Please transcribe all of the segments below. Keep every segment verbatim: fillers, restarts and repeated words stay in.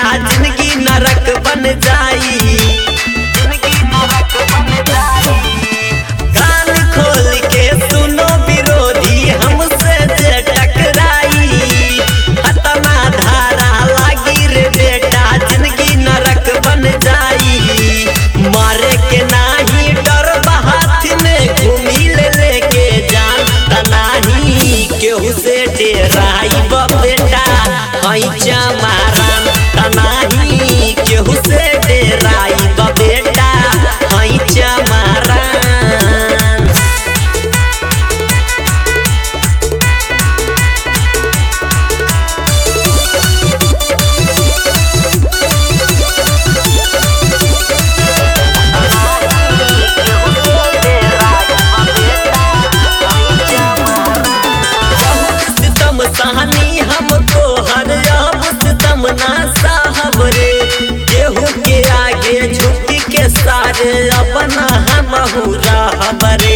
जिंदगी नरक बन जाई, जिंदगी नरक बन जाई। कान खोल के सुनो विरोधी हमसे जे टकराई, हतना धारा लागी रे बेटा जिंदगी नरक बन जाई। मारे के नाही डर हाथ में घूमी ले लेके जान तनाही केहू से डेराई बेटा हई चमारन तनाही केहू से डेराई बेटा हई चमारन। कहानी हम तो हर अब सितम ना साहब रे, केहू के आगे झुक के सारे अपना हम रहब रे।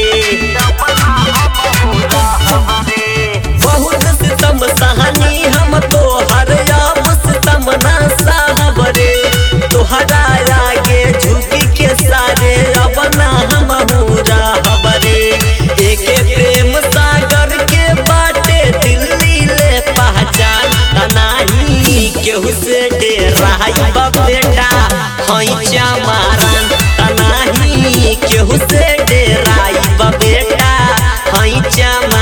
बहुत सितम कहानी हम तो हर अब सितम ना साहब रे, तोहरा आगे झुक के सारे अपना हम रहब रे। एक प्रेम सागर के बाटे दिल्ली ले पहचान तनाही केहू से डेराई बेटा हई चमारन तनाही केहू से डेराई बेटा हई चमारन।